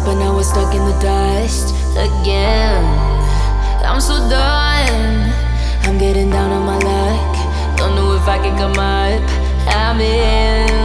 but now we're stuck in the dust again. I'm so done. I'm getting down on my luck. Don't know if I can come up. I'm in